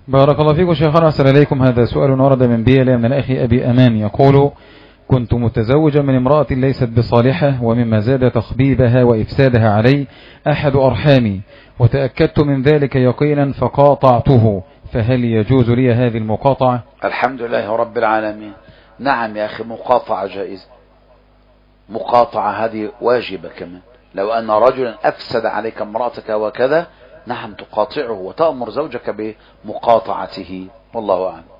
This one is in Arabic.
بارك الله فيكم شيخنا، أحسن إليكم. هذا سؤال ورد من بيلة من الأخ أبي أمان، يقول: كنت متزوجا من امرأة ليست بصالحة، ومما زاد تخبيبها وإفسادها علي أحد أرحامي، وتأكدت من ذلك يقينا فقاطعته، فهل يجوز لي هذه المقاطعة؟ الحمد لله رب العالمين. نعم يا أخي، مقاطعة جائزة، مقاطعة هذه واجبة كمان. لو أن رجلا أفسد عليك امرأتك وكذا، نعم تقاطعه وتأمر زوجك بمقاطعته، والله أعلم.